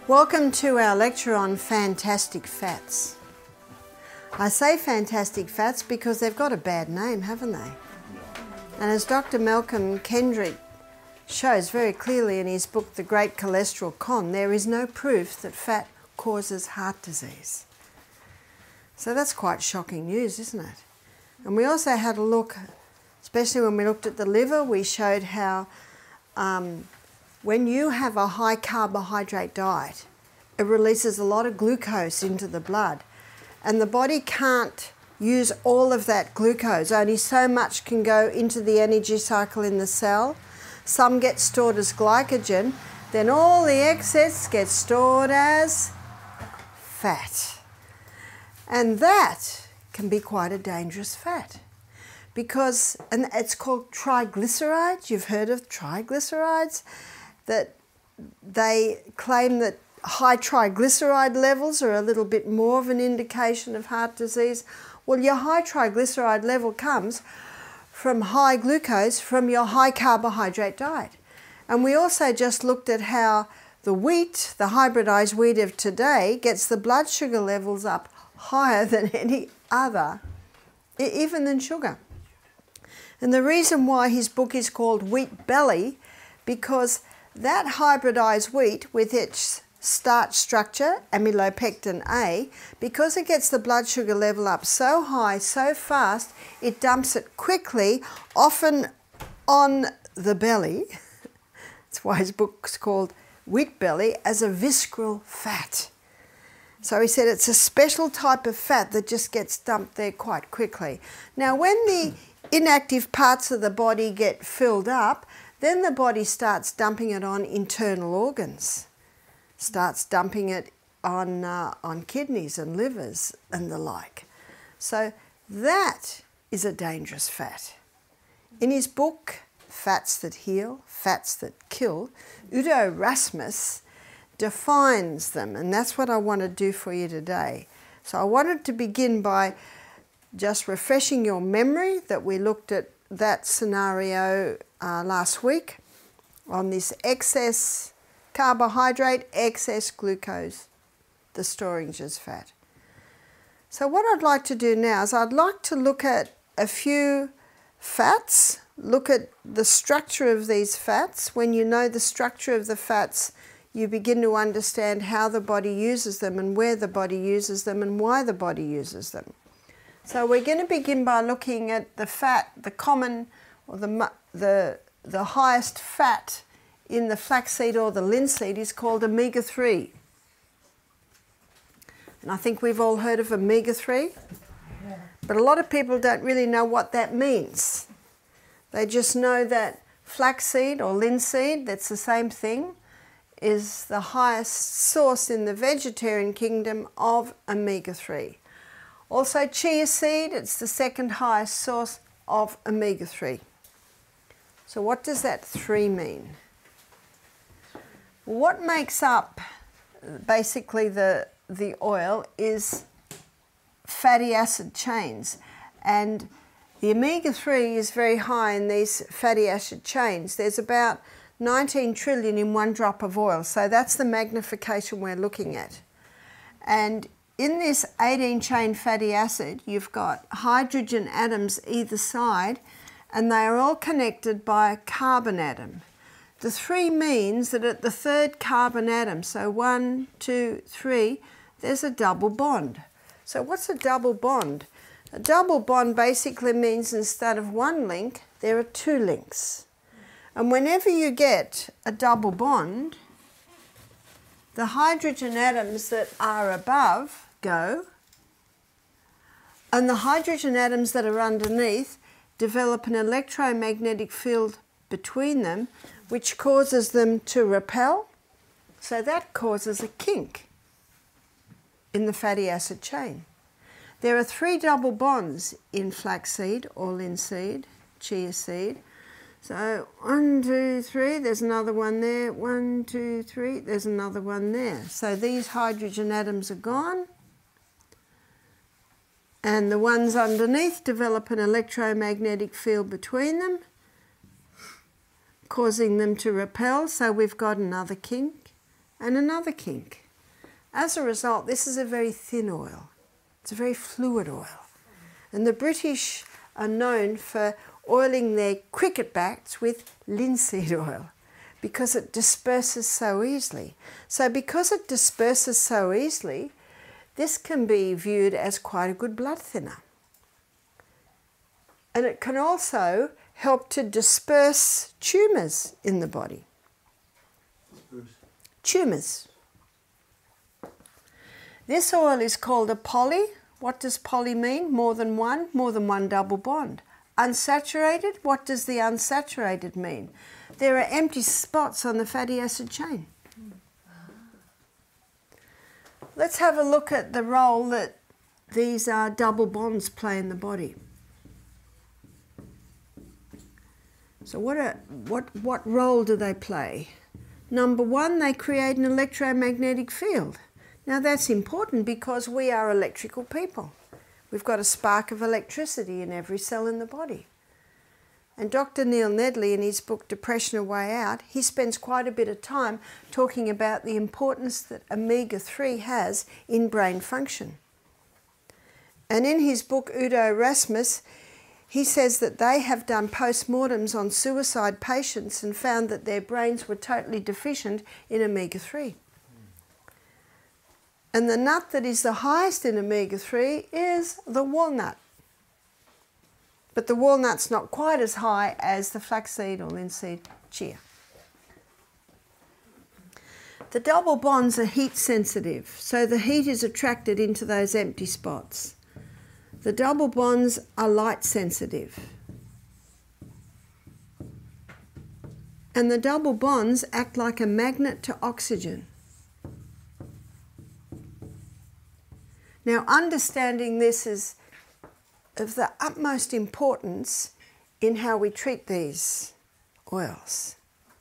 Welcome to our lecture on fantastic fats. I say fantastic fats because they've got a bad name, haven't they? And as Dr. Malcolm Kendrick shows very clearly in his book, The Great Cholesterol Con, there is no proof that fat causes heart disease. So that's quite shocking news, isn't it? And we also had a look, especially when we looked at the liver, we showed how when you have a high carbohydrate diet, it releases a lot of glucose into the blood. And the body can't use all of that glucose. Only so much can go into the energy cycle in the cell. Some get stored as glycogen. Then all the excess gets stored as fat. And that can be quite a dangerous fat. Because, and it's called triglycerides. You've heard of triglycerides? That they claim that high triglyceride levels are a little bit more of an indication of heart disease. Well, your high triglyceride level comes from high glucose from your high carbohydrate diet. And we also just looked at how the wheat, the hybridized wheat of today, gets the blood sugar levels up higher than any other, even than sugar. And the reason why his book is called Wheat Belly, because that hybridized wheat with its starch structure, amylopectin A, because it gets the blood sugar level up so high, so fast, it dumps it quickly, often on the belly. That's why his book's called Wheat Belly, as a visceral fat. So he said it's a special type of fat that just gets dumped there quite quickly. Now, when the inactive parts of the body get filled up, then the body starts dumping it on internal organs, starts dumping it on kidneys and livers and the like. So that is a dangerous fat. In his book, Fats That Heal, Fats That Kill, Udo Rasmus defines them, and that's what I want to do for you today. So I wanted to begin by just refreshing your memory that we looked at that scenario last week on this excess carbohydrate, excess glucose, the storage as fat. So what I'd like to do now is I'd like to look at a few fats, look at the structure of these fats. When you know the structure of the fats, you begin to understand how the body uses them and where the body uses them and why the body uses them. So we're going to begin by looking at the fat, the common, or the highest fat in the flaxseed or the linseed is called omega-3. And I think we've all heard of omega-3, but a lot of people don't really know what that means. They just know that flaxseed or linseed, that's the same thing, is the highest source in the vegetarian kingdom of omega-3. Also chia seed, it's the second highest source of omega-3. So what does that 3 mean? What makes up basically the oil is fatty acid chains, and the omega-3 is very high in these fatty acid chains. There's about 19 trillion in one drop of oil, so that's the magnification we're looking at. And in this 18-chain fatty acid, you've got hydrogen atoms either side, and they are all connected by a carbon atom. The 3 means that at the third carbon atom, so 1, 2, 3, there's a double bond. So what's a double bond? A double bond basically means instead of 1 link, there are 2 links. And whenever you get a double bond, the hydrogen atoms that are above go, and the hydrogen atoms that are underneath develop an electromagnetic field between them, which causes them to repel. So that causes a kink in the fatty acid chain. There are 3 double bonds in flaxseed or linseed, chia seed. So 1, 2, 3, there's another one there. 1, 2, 3, there's another one there. So these hydrogen atoms are gone, and the ones underneath develop an electromagnetic field between them, causing them to repel. So we've got another kink, and another kink. As a result, this is a very thin oil. It's a very fluid oil. And the British are known for oiling their cricket bats with linseed oil because it disperses so easily. So because it disperses so easily, this can be viewed as quite a good blood thinner. And it can also help to disperse tumours in the body. Tumours. This oil is called a poly. What does poly mean? More than one double bond. Unsaturated, what does the unsaturated mean? There are empty spots on the fatty acid chain. Let's have a look at the role that these double bonds play in the body. So what role do they play? Number one, they create an electromagnetic field. Now that's important because we are electrical people. We've got a spark of electricity in every cell in the body. And Dr. Neil Nedley, in his book Depression: A Way Out, he spends quite a bit of time talking about the importance that omega-3 has in brain function. And in his book Udo Rasmus, he says that they have done post-mortems on suicide patients and found that their brains were totally deficient in omega-3. And the nut that is the highest in omega-3 is the walnut. But the walnut's not quite as high as the flaxseed or linseed chia. The double bonds are heat sensitive, so the heat is attracted into those empty spots. The double bonds are light sensitive. And the double bonds act like a magnet to oxygen. Now, understanding this is of the utmost importance in how we treat these oils.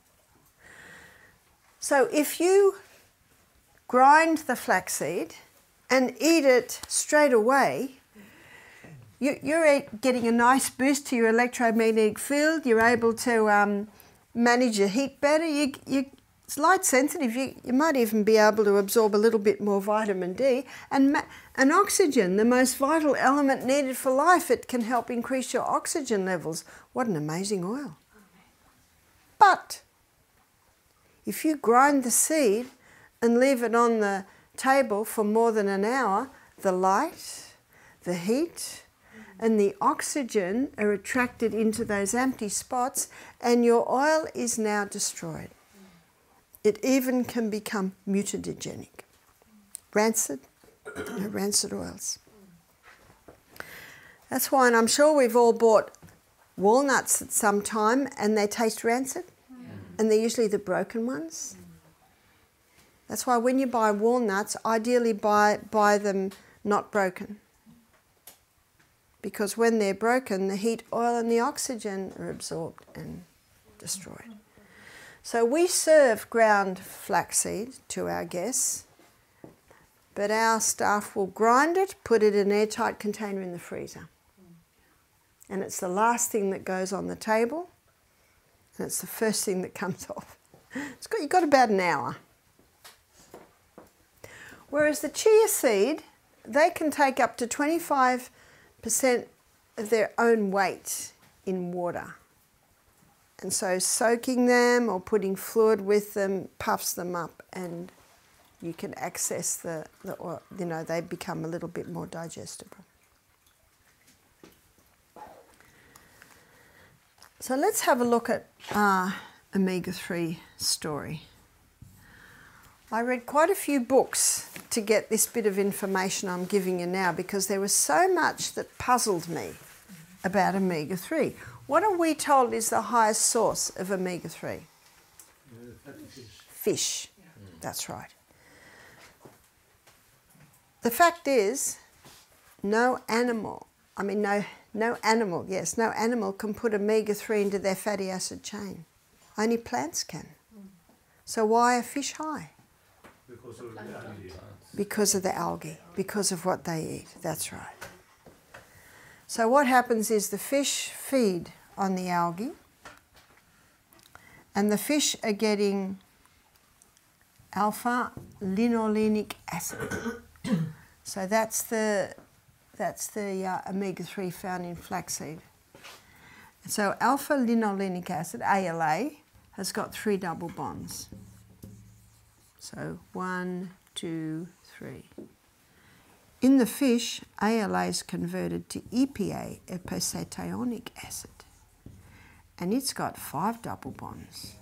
So if you grind the flaxseed and eat it straight away, you're getting a nice boost to your electromagnetic field. You're able to manage your heat better. It's light sensitive. You might even be able to absorb a little bit more vitamin D. And oxygen, the most vital element needed for life, it can help increase your oxygen levels. What an amazing oil. But if you grind the seed and leave it on the table for more than an hour, the light, the heat, and the oxygen are attracted into those empty spots, and your oil is now destroyed. It even can become mutagenic. Rancid oils. That's why, and I'm sure we've all bought walnuts at some time and they taste rancid, and they're usually the broken ones. That's why when you buy walnuts, ideally buy them not broken. Because when they're broken, the heat, oil and the oxygen are absorbed and destroyed. So we serve ground flaxseed to our guests, but our staff will grind it, put it in an airtight container in the freezer. And it's the last thing that goes on the table, and it's the first thing that comes off. You've got about an hour. Whereas the chia seed, they can take up to 25% of their own weight in water. And so soaking them or putting fluid with them puffs them up, and you can access the oil. You know, they become a little bit more digestible. So let's have a look at omega-3 story. I read quite a few books to get this bit of information I'm giving you now, because there was so much that puzzled me about omega-3. What are we told is the highest source of omega-3? Fish. That's right. The fact is, no animal can put omega-3 into their fatty acid chain. Only plants can. So why are fish high? Because of the algae. Because of the algae, because of what they eat. That's right. So what happens is the fish feed on the algae, and the fish are getting alpha-linolenic acid. So that's the omega-3 found in flaxseed. So alpha-linolenic acid, ALA, has got 3 double bonds. So 1, 2, 3. In the fish, ALA is converted to EPA, eicosapentaenoic acid, and it's got 5 double bonds.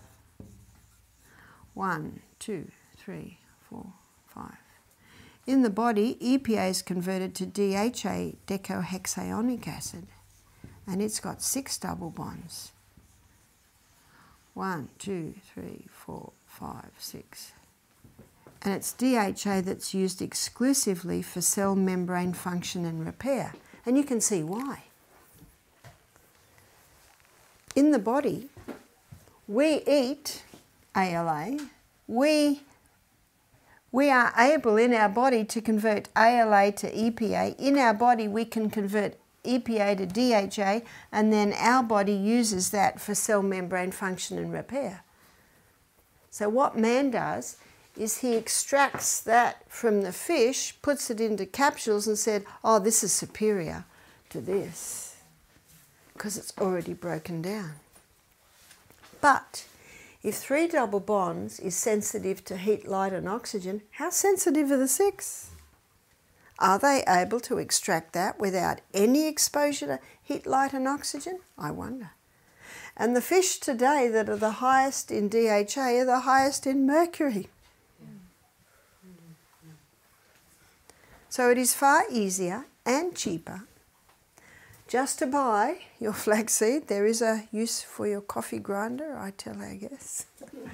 1, 2, 3, 4, 5. In the body, EPA is converted to DHA, decohexaonic acid, and it's got 6 double bonds. 1, 2, 3, 4, 5, 6. And it's DHA that's used exclusively for cell membrane function and repair. And you can see why. In the body, we eat ALA. We are able in our body to convert ALA to EPA. In our body, we can convert EPA to DHA, and then our body uses that for cell membrane function and repair. So what man does is he extracts that from the fish, puts it into capsules and said, oh, this is superior to this, because it's already broken down. But if 3 double bonds is sensitive to heat, light and oxygen, how sensitive are the 6? Are they able to extract that without any exposure to heat, light and oxygen? I wonder. And the fish today that are the highest in DHA are the highest in mercury. So it is far easier and cheaper just to buy your flaxseed. There is a use for your coffee grinder, I guess.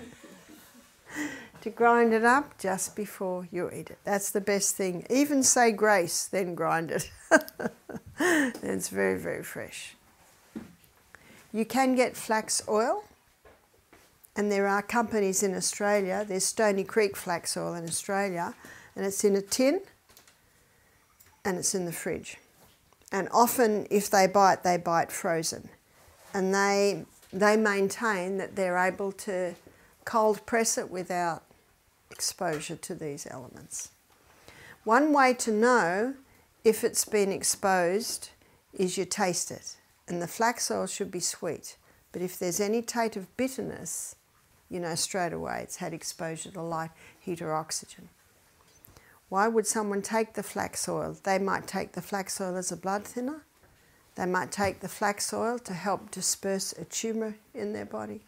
To grind it up just before you eat it. That's the best thing. Even say grace, then grind it. It's very, very fresh. You can get flax oil, and there are companies in Australia. There's Stony Creek flax oil in Australia, and it's in a tin, and it's in the fridge. And often, if they buy it frozen. And they maintain that they're able to cold press it without exposure to these elements. One way to know if it's been exposed is you taste it. And the flax oil should be sweet. But if there's any taste of bitterness, you know straight away it's had exposure to light, heat or oxygen. Why would someone take the flax oil? They might take the flax oil as a blood thinner. They might take the flax oil to help disperse a tumour in their body.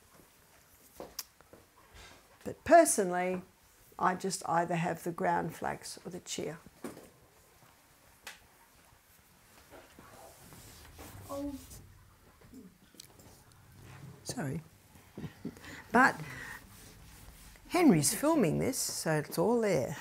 But personally, I just either have the ground flax or the chia. Oh. Sorry. But Henry's filming this, so it's all there.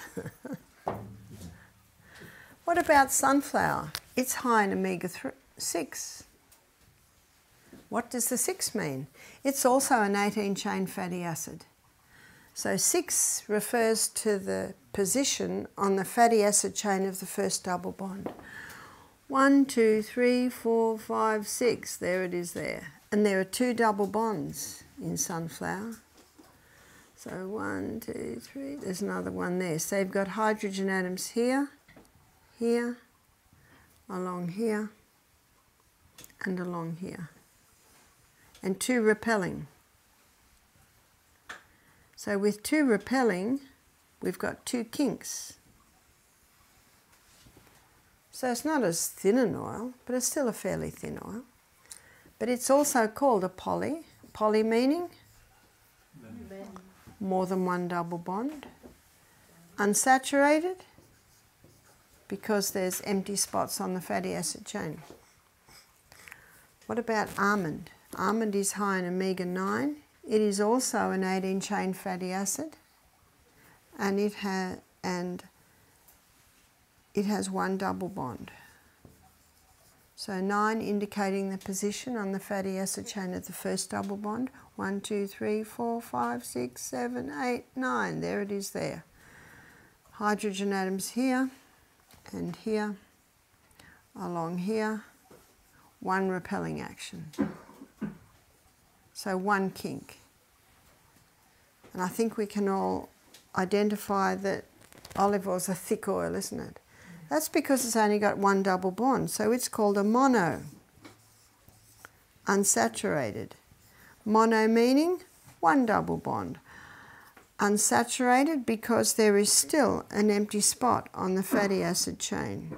What about sunflower? It's high in omega-6. What does the 6 mean? It's also an 18-chain fatty acid. So 6 refers to the position on the fatty acid chain of the first double bond. 1, 2, 3, 4, 5, 6. There it is there. And there are 2 double bonds in sunflower. So 1, 2, 3. There's another one there. So you've got hydrogen atoms here, here, along here, and along here. And 2 repelling. So with 2 repelling, we've got 2 kinks. So it's not as thin an oil, but it's still a fairly thin oil. But it's also called a poly. Poly meaning? More than 1 double bond. Unsaturated, because there's empty spots on the fatty acid chain. What about almond? Almond is high in omega-9. It is also an 18-chain fatty acid, and it has 1 double bond. So 9 indicating the position on the fatty acid chain of the first double bond. 1, 2, 3, 4, 5, 6, 7, 8, 9. There it is there. Hydrogen atoms here and here, along here. 1 repelling action. So 1 kink. And I think we can all identify that olive oil is a thick oil, isn't it? That's because it's only got one double bond, so it's called a mono, unsaturated. Mono meaning one double bond. Unsaturated because there is still an empty spot on the fatty acid chain.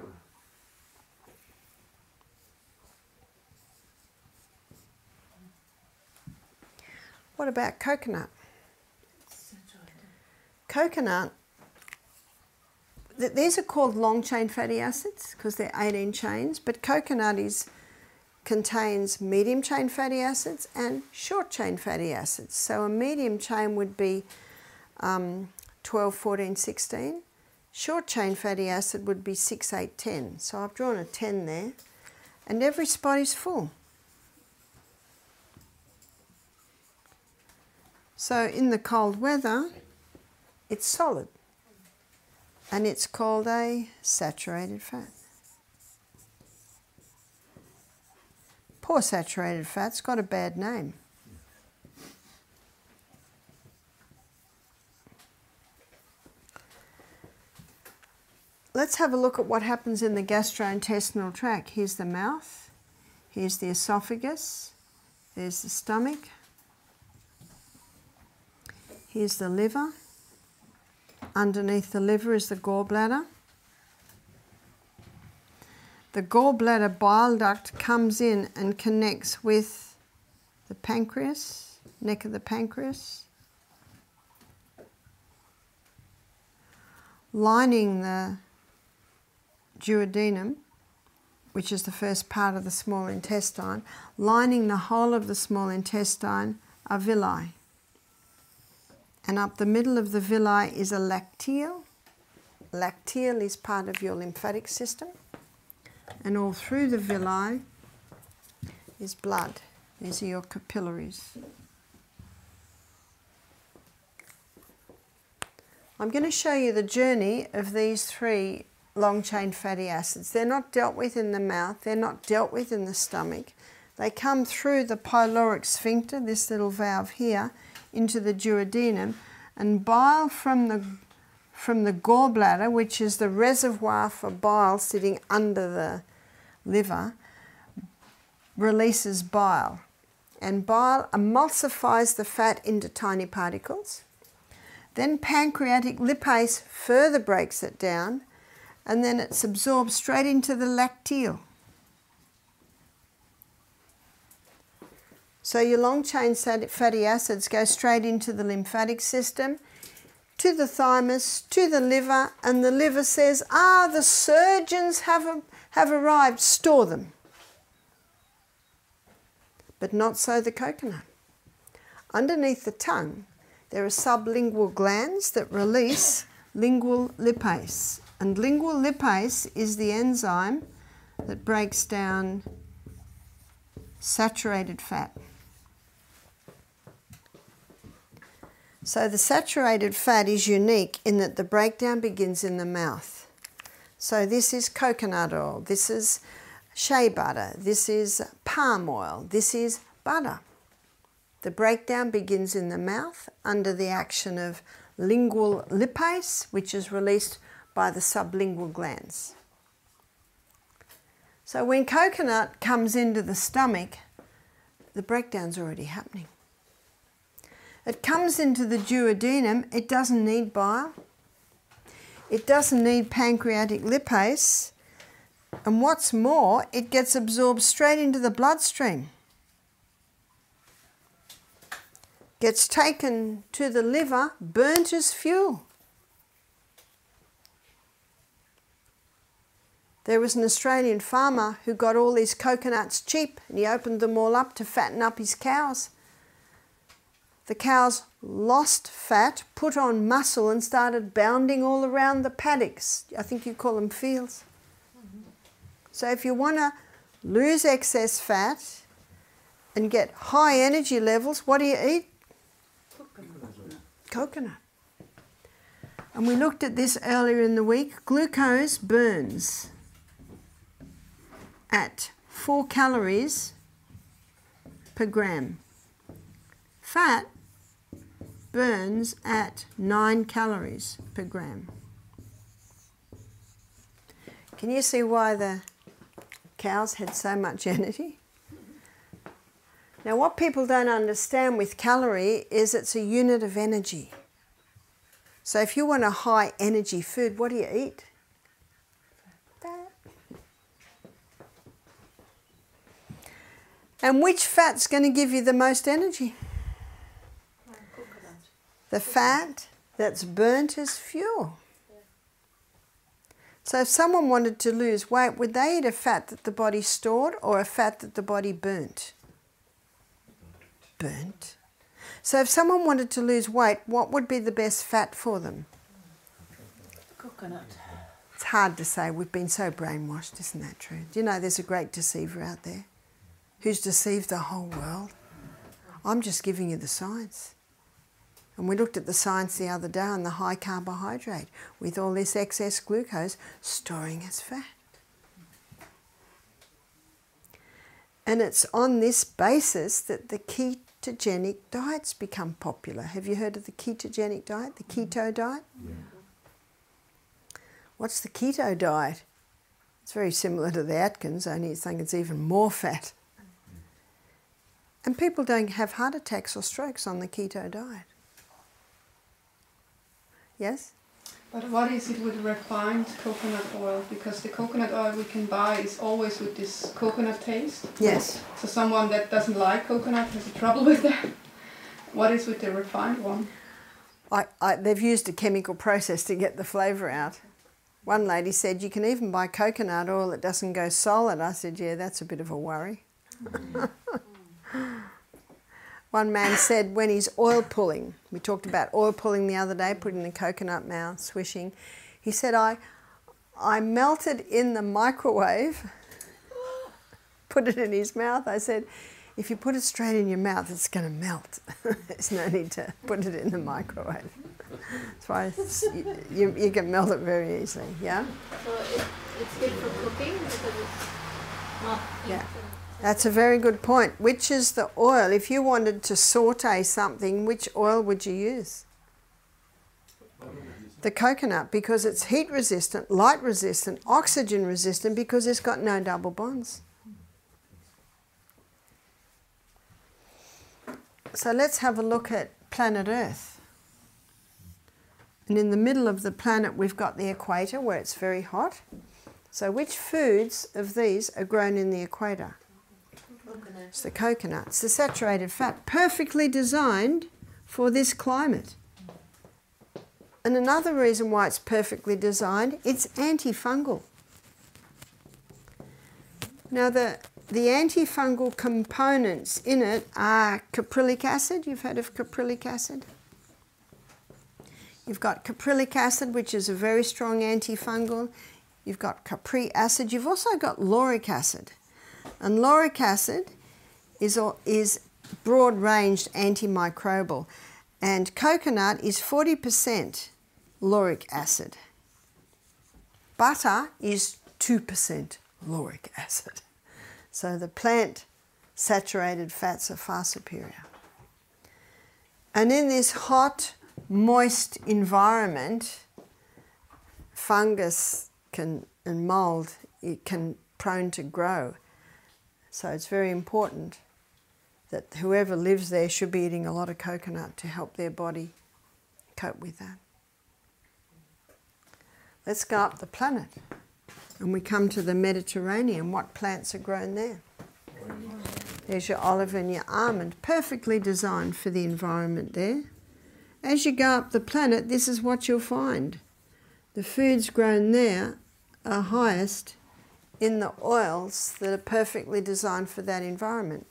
What about coconut? Coconut, these are called long chain fatty acids because they're 18 chains, but coconut contains medium chain fatty acids and short chain fatty acids. So a medium chain would be 12, 14, 16. Short chain fatty acid would be 6, 8, 10. So I've drawn a 10 there, and every spot is full. So in the cold weather, it's solid, and it's called a saturated fat. Poor saturated fat's got a bad name. Let's have a look at what happens in the gastrointestinal tract. Here's the mouth, here's the esophagus, there's the stomach, here's the liver. Underneath the liver is the gallbladder. The gallbladder bile duct comes in and connects with the pancreas, neck of the pancreas, lining the duodenum, which is the first part of the small intestine, lining the whole of the small intestine are villi. And up the middle of the villi is a lacteal. Lacteal is part of your lymphatic system. And all through the villi is blood. These are your capillaries. I'm going to show you the journey of these three long-chain fatty acids. They're not dealt with in the mouth. They're not dealt with in the stomach. They come through the pyloric sphincter, this little valve here, into the duodenum, and bile from the gallbladder, which is the reservoir for bile sitting under the liver, releases bile. And bile emulsifies the fat into tiny particles. Then pancreatic lipase further breaks it down, and then it's absorbed straight into the lacteal. So your long-chain fatty acids go straight into the lymphatic system, to the thymus, to the liver, and the liver says, the surgeons have arrived, store them. But not so the coconut. Underneath the tongue, there are sublingual glands that release lingual lipase. And lingual lipase is the enzyme that breaks down saturated fat. So the saturated fat is unique in that the breakdown begins in the mouth. So this is coconut oil, this is shea butter, this is palm oil, this is butter. The breakdown begins in the mouth under the action of lingual lipase, which is released by the sublingual glands. So when coconut comes into the stomach, the breakdown's already happening. It comes into the duodenum, it doesn't need bile, it doesn't need pancreatic lipase, and what's more, it gets absorbed straight into the bloodstream. Gets taken to the liver, burnt as fuel. There was an Australian farmer who got all these coconuts cheap, and he opened them all up to fatten up his cows. The cows lost fat, put on muscle, and started bounding all around the paddocks. I think you call them fields. So if you want to lose excess fat and get high energy levels, what do you eat? Coconut. And we looked at this earlier in the week. Glucose burns at 4 calories per gram. Fat burns at 9 calories per gram. Can you see why the cows had so much energy? Now, what people don't understand with calorie is it's a unit of energy. So if you want a high energy food, what do you eat? Fat. And which fat's going to give you the most energy? The fat that's burnt as fuel. So if someone wanted to lose weight, would they eat a fat that the body stored or a fat that the body burnt? Burnt. So if someone wanted to lose weight, what would be the best fat for them? Coconut. It's hard to say. We've been so brainwashed, isn't that true? Do you know there's a great deceiver out there who's deceived the whole world? I'm just giving you the science. And we looked at the science the other day on the high carbohydrate with all this excess glucose storing as fat. And it's on this basis that the ketogenic diets become popular. Have you heard of the ketogenic diet, the keto diet? Yeah. What's the keto diet? It's very similar to the Atkins, only it's saying it's even more fat. And people don't have heart attacks or strokes on the keto diet. Yes? But what is it with refined coconut oil? Because the coconut oil we can buy is always with this coconut taste. Yes. So someone that doesn't like coconut has a trouble with that. What is with the refined one? They've used a chemical process to get the flavour out. One lady said, you can even buy coconut oil that doesn't go solid. I said, yeah, that's a bit of a worry. One man said when he's oil pulling, we talked about oil pulling the other day, putting the coconut mouth, swishing. He said, I melted in the microwave, put it in his mouth. I said, if you put it straight in your mouth, it's going to melt. There's no need to put it in the microwave. That's why you can melt it very easily, yeah? So it's good for cooking because it's not... Yeah. That's a very good point. Which is the oil? If you wanted to saute something, which oil would you use? The coconut, because it's heat resistant, light resistant, oxygen resistant, because it's got no double bonds. So let's have a look at planet Earth. And in the middle of the planet we've got the equator where it's very hot. So which foods of these are grown in the equator? Coconut. It's the coconut. It's the saturated fat, perfectly designed for this climate. And another reason why it's perfectly designed, it's antifungal. Now the antifungal components in it are caprylic acid. You've heard of caprylic acid? You've got caprylic acid, which is a very strong antifungal. You've got capri acid. You've also got lauric acid. And lauric acid is broad-ranged antimicrobial. And coconut is 40% lauric acid. Butter is 2% lauric acid. So the plant saturated fats are far superior. And in this hot, moist environment, fungus and mold can prone to grow. So it's very important that whoever lives there should be eating a lot of coconut to help their body cope with that. Let's go up the planet and we come to the Mediterranean. What plants are grown there? There's your olive and your almond, perfectly designed for the environment there. As you go up the planet, this is what you'll find. The foods grown there are highest in the oils that are perfectly designed for that environment.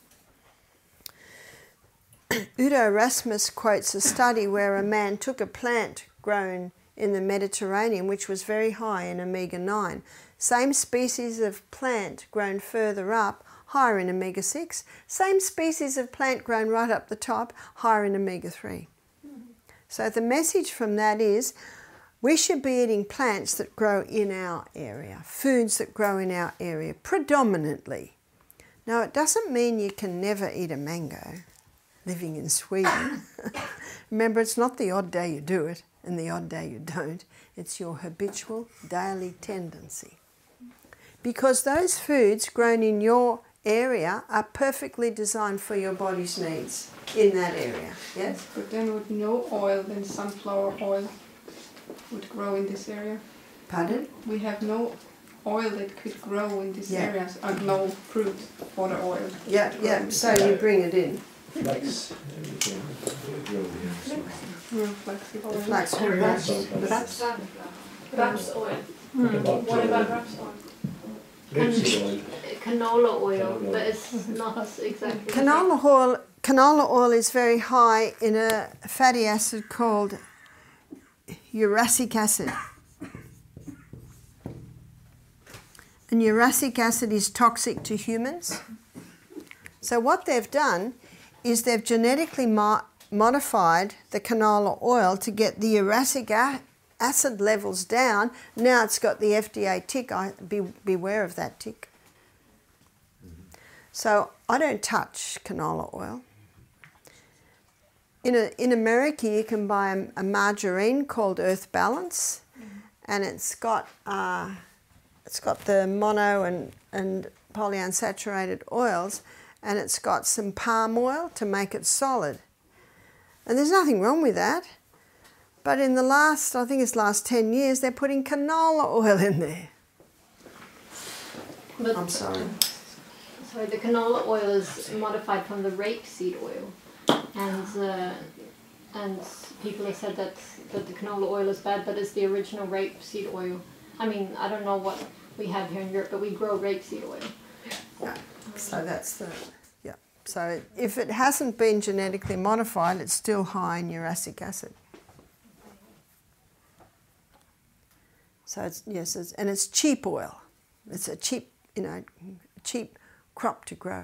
Udo Erasmus quotes a study where a man took a plant grown in the Mediterranean which was very high in omega-9. Same species of plant grown further up, higher in omega-6. Same species of plant grown right up the top, higher in omega-3. So the message from that is we should be eating plants that grow in our area, foods that grow in our area, predominantly. Now, it doesn't mean you can never eat a mango. living in Sweden. Remember, it's not the odd day you do it and the odd day you don't. It's your habitual daily tendency. Because those foods grown in your area are perfectly designed for your body's needs in that area. Yes? But then with no oil, then sunflower oil would grow in this area. Pardon? We have no oil that could grow in this Yeah. area, and no fruit for the oil. Yeah, yeah. So you bring it in. Flax. Flaxseed oil. The flax oil. Raps oil. What What about raps oil? rapeseed oil? Canola oil, but it's not exactly. Canola oil is very high in a fatty acid called uracic acid. And uracic acid is toxic to humans. So what they've done is they've genetically modified the canola oil to get the uracic acid levels down. Now it's got the FDA tick. Beware of that tick. So I don't touch canola oil. In America, you can buy a margarine called Earth Balance, and it's got the mono and polyunsaturated oils, and it's got some palm oil to make it solid. And there's nothing wrong with that. But in the last 10 years, they're putting canola oil in there. But, I'm sorry. Sorry, the canola oil is modified from the rapeseed oil, and people have said that the canola oil is bad, but it's the original rapeseed oil. I mean, I don't know what we have here in Europe, but we grow rapeseed oil. Yeah. So that's the, yeah. So if it hasn't been genetically modified, it's still high in uracic acid. So it's cheap oil. It's a cheap, cheap crop to grow.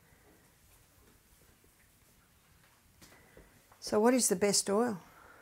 So what is the best oil?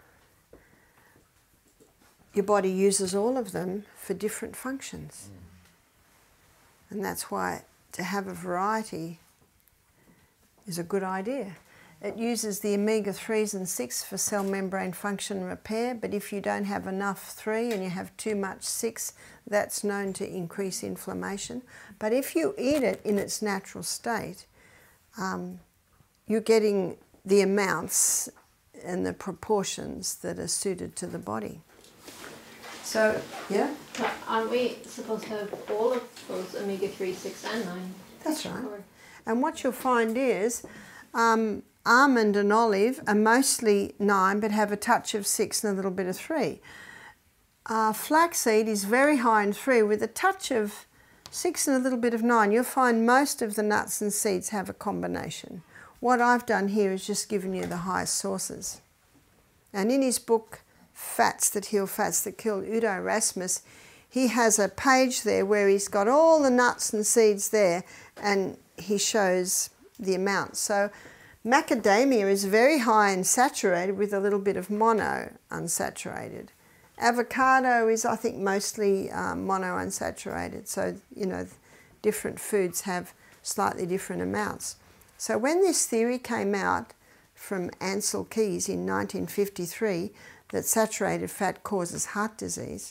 Your body uses all of them for different functions. And that's why to have a variety is a good idea. It uses the omega-3s and 6 for cell membrane function repair, but if you don't have enough 3 and you have too much 6, that's known to increase inflammation. But if you eat it in its natural state, you're getting the amounts and the proportions that are suited to the body. So, yeah? But aren't we supposed to have all of those omega-3, 6 and 9? That's right. Or- And what you'll find is almond and olive are mostly 9 but have a touch of 6 and a little bit of 3. Flaxseed is very high in 3 with a touch of 6 and a little bit of 9. You'll find most of the nuts and seeds have a combination. What I've done here is just given you the highest sources. And in his book, Fats That Heal, Fats That Kill, Udo Rasmus, he has a page there where he's got all the nuts and seeds there and he shows the amounts. So macadamia is very high and saturated with a little bit of mono unsaturated. Avocado is, I think, mostly mono unsaturated. So, different foods have slightly different amounts. So when this theory came out from Ansel Keys in 1953 that saturated fat causes heart disease,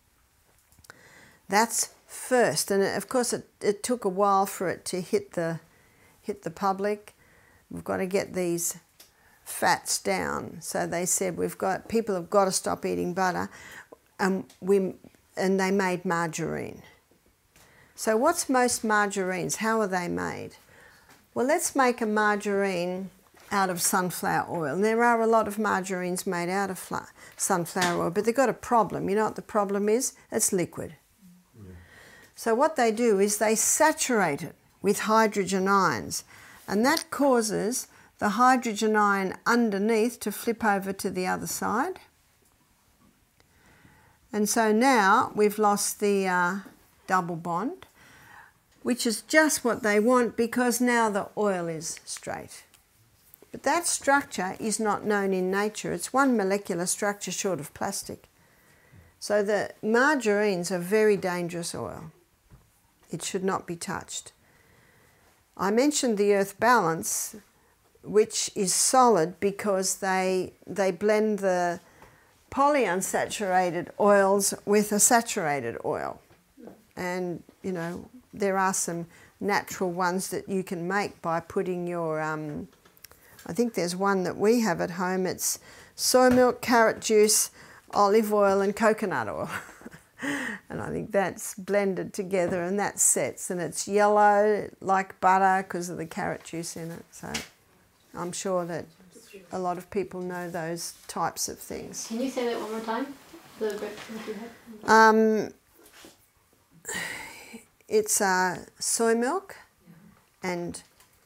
that's first. And of course it took a while for it to hit the public. We've got to get these fats down. So they said people have got to stop eating butter, and they made margarine. So what's most margarines? How are they made? Well, let's make a margarine out of sunflower oil. And there are a lot of margarines made out of sunflower oil, but they've got a problem. You know what the problem is? It's liquid. Yeah. So what they do is they saturate it with hydrogen ions, and that causes the hydrogen ion underneath to flip over to the other side. And so now we've lost the double bond, which is just what they want because now the oil is straight. But that structure is not known in nature. It's one molecular structure short of plastic. So the margarines are very dangerous oil. It should not be touched. I mentioned the Earth Balance, which is solid because they blend the polyunsaturated oils with a saturated oil. And, you know, there are some natural ones that you can make by putting your, I think there's one that we have at home. It's soy milk, carrot juice, olive oil and coconut oil. And I think that's blended together and that sets, and it's yellow like butter because of the carrot juice in it. So I'm sure that a lot of people know those types of things. Can you say that one more time? The breakfast you had? It's soy milk and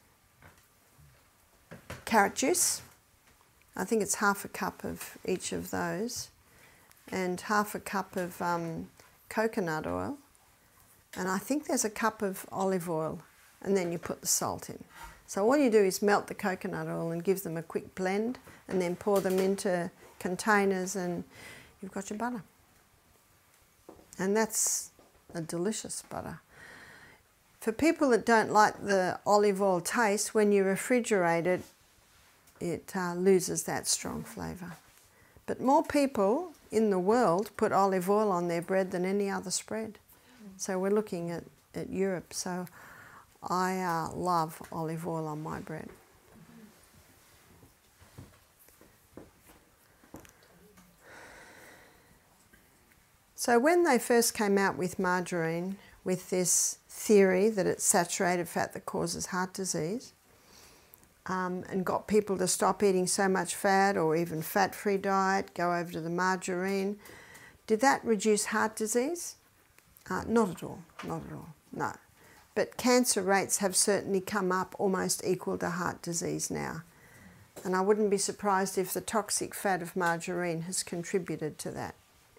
carrot juice. I think it's half a cup of each of those, and half a cup of coconut oil, and I think there's a cup of olive oil, and then you put the salt in. So all you do is melt the coconut oil and give them a quick blend, and then pour them into containers, and you've got your butter. And that's a delicious butter. For people that don't like the olive oil taste, when you refrigerate it, it loses that strong flavour. But more people in the world put olive oil on their bread than any other spread. So we're looking at Europe. So I love olive oil on my bread. So when they first came out with margarine, with this theory that it's saturated fat that causes heart disease, and got people to stop eating so much fat or even fat-free diet, go over to the margarine, did that reduce heart disease? Not at all, not at all, no. But cancer rates have certainly come up almost equal to heart disease now. And I wouldn't be surprised if the toxic fat of margarine has contributed to that.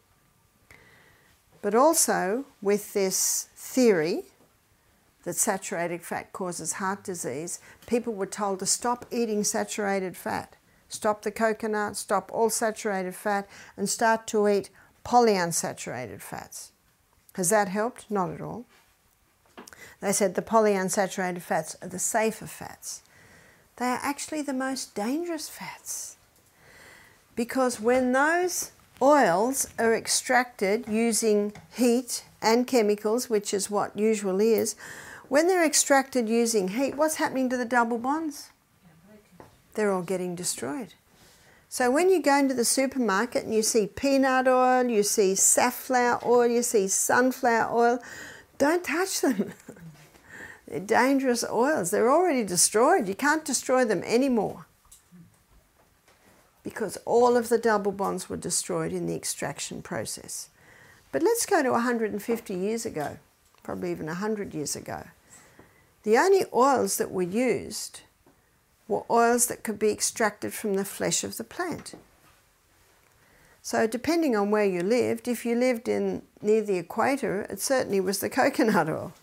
But also, with this theory that saturated fat causes heart disease, people were told to stop eating saturated fat. Stop the coconut, stop all saturated fat, and start to eat polyunsaturated fats. Has that helped? Not at all. They said the polyunsaturated fats are the safer fats. They are actually the most dangerous fats. Because when those oils are extracted using heat and chemicals, which is what usual is, when they're extracted using heat, what's happening to the double bonds? They're all getting destroyed. So when you go into the supermarket and you see peanut oil, you see safflower oil, you see sunflower oil, don't touch them. They're dangerous oils. They're already destroyed. You can't destroy them anymore, because all of the double bonds were destroyed in the extraction process. But let's go to 150 years ago, probably even 100 years ago. The only oils that were used were oils that could be extracted from the flesh of the plant. So depending on where you lived, if you lived near the equator, it certainly was the coconut oil.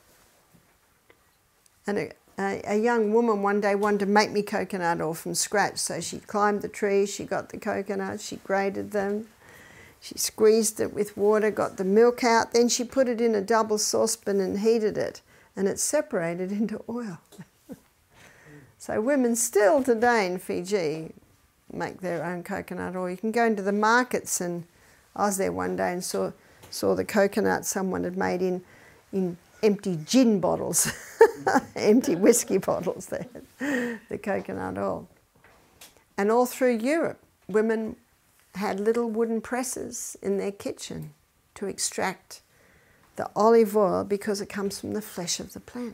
And a young woman one day wanted to make me coconut oil from scratch, so she climbed the tree, she got the coconuts, she grated them, she squeezed it with water, got the milk out, then she put it in a double saucepan and heated it, and it separated into oil. So women still today in Fiji make their own coconut oil. You can go into the markets, and I was there one day and saw the coconut someone had made in empty gin bottles, empty whiskey bottles there, the coconut oil. And all through Europe, women had little wooden presses in their kitchen to extract the olive oil because it comes from the flesh of the plant.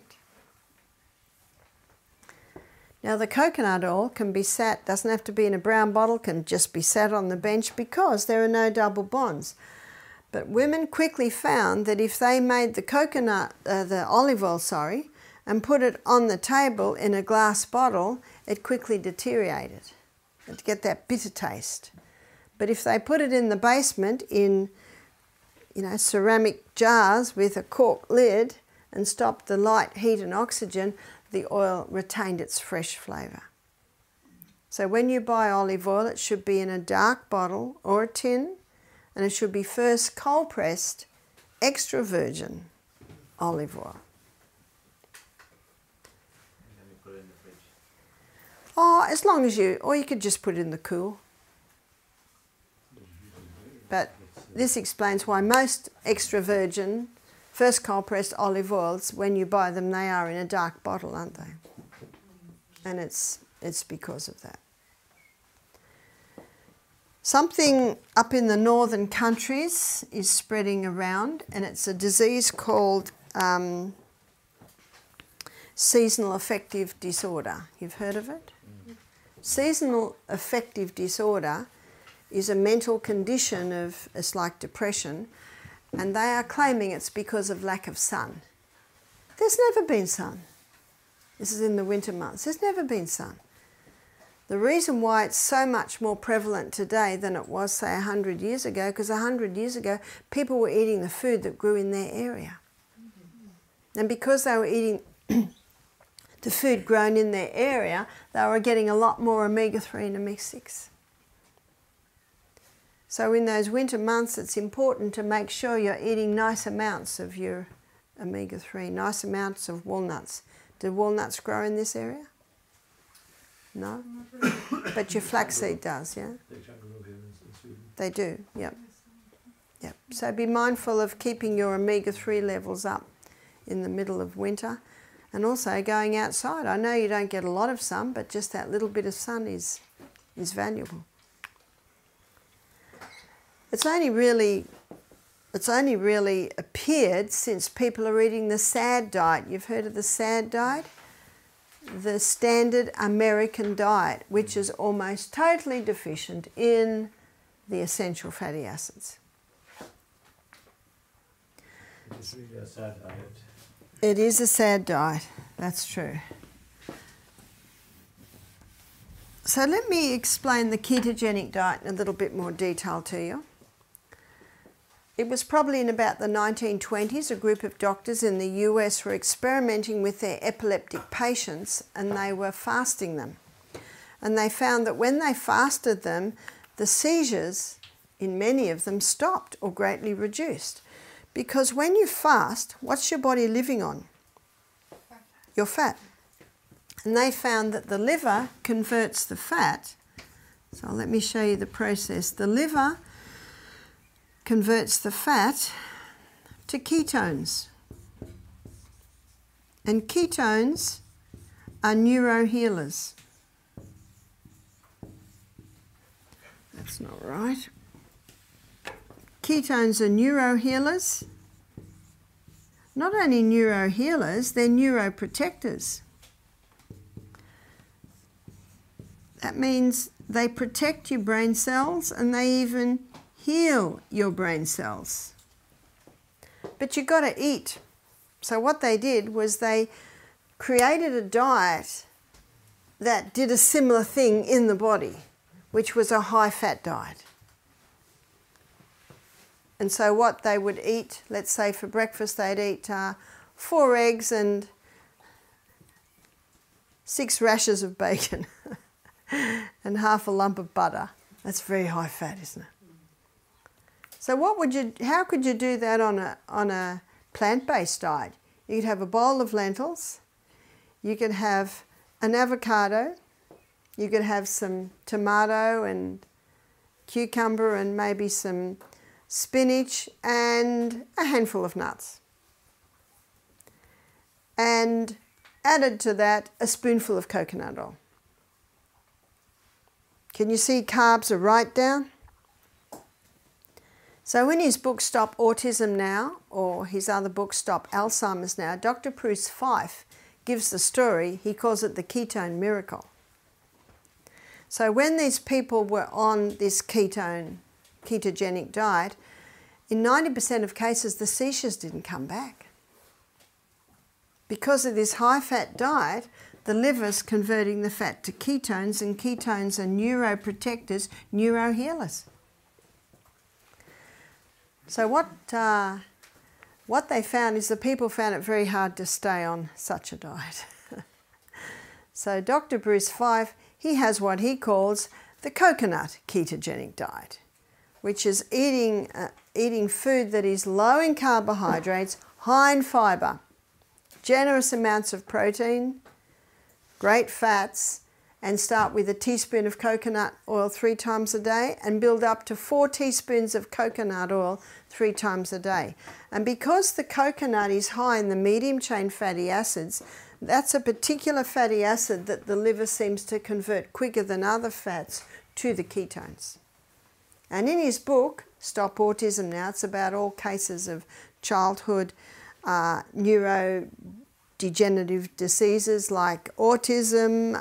Now the coconut oil can be sat, doesn't have to be in a brown bottle, can just be sat on the bench because there are no double bonds. But women quickly found that if they made the olive oil, and put it on the table in a glass bottle, it quickly deteriorated. It'd get that bitter taste. But if they put it in the basement in, ceramic jars with a cork lid and stopped the light, heat and oxygen, the oil retained its fresh flavour. So when you buy olive oil, it should be in a dark bottle or a tin, and it should be first cold pressed, extra virgin olive oil. And then we put it in the fridge. Oh, as long as you, or you could just put it in the cool. But this explains why most extra virgin, first cold pressed olive oils, when you buy them, they are in a dark bottle, aren't they? And it's because of that. Something up in the northern countries is spreading around, and it's a disease called seasonal affective disorder. You've heard of it? Seasonal affective disorder is a mental condition of, it's like depression, and they are claiming it's because of lack of sun. There's never been sun. This is in the winter months. There's never been sun. The reason why it's so much more prevalent today than it was, say, 100 years ago, because 100 years ago, people were eating the food that grew in their area. And because they were eating the food grown in their area, they were getting a lot more omega-3 and omega-6. So in those winter months, it's important to make sure you're eating nice amounts of your omega-3, nice amounts of walnuts. Do walnuts grow in this area? No? But your flaxseed does, yeah? They do, yep. Yep. So be mindful of keeping your omega-3 levels up in the middle of winter, and also going outside. I know you don't get a lot of sun, but just that little bit of sun is valuable. It's only really appeared since people are eating the SAD diet. You've heard of the SAD diet? The standard American diet, which is almost totally deficient in the essential fatty acids. It's really a sad diet. It is a sad diet, that's true. So let me explain the ketogenic diet in a little bit more detail to you. It was probably in about the 1920s, a group of doctors in the US were experimenting with their epileptic patients, and they were fasting them. And they found that when they fasted them, the seizures in many of them stopped or greatly reduced. Because when you fast, what's your body living on? Your fat. And they found that the liver converts the fat. So let me show you the process. The liver converts the fat to ketones. And ketones are neurohealers. That's not right. Ketones are neurohealers. Not only neurohealers, they're neuroprotectors. That means they protect your brain cells and they even heal your brain cells. But you've got to eat. So what they did was they created a diet that did a similar thing in the body, which was a high-fat diet. And so what they would eat, let's say for breakfast, they'd eat 4 eggs and 6 rashers of bacon and half a lump of butter. That's very high fat, isn't it? So how could you do that on a plant-based diet? You could have a bowl of lentils, you could have an avocado, you could have some tomato and cucumber and maybe some spinach and a handful of nuts. And added to that, a spoonful of coconut oil. Can you see carbs are right down? So in his book Stop Autism Now, or his other book Stop Alzheimer's Now, Dr. Bruce Fife gives the story, he calls it the ketone miracle. So when these people were on this ketogenic diet, in 90% of cases the seizures didn't come back. Because of this high-fat diet, the liver's converting the fat to ketones, and ketones are neuroprotectors, neurohealers. So what they found is the people found it very hard to stay on such a diet. So Dr. Bruce Fife, he has what he calls the coconut ketogenic diet, which is eating food that is low in carbohydrates, high in fibre, generous amounts of protein, great fats, and start with a teaspoon of coconut oil 3 times a day and build up to 4 teaspoons of coconut oil 3 times a day. And because the coconut is high in the medium chain fatty acids, that's a particular fatty acid that the liver seems to convert quicker than other fats to the ketones. And in his book, Stop Autism Now, it's about all cases of childhood neurodegenerative diseases like autism,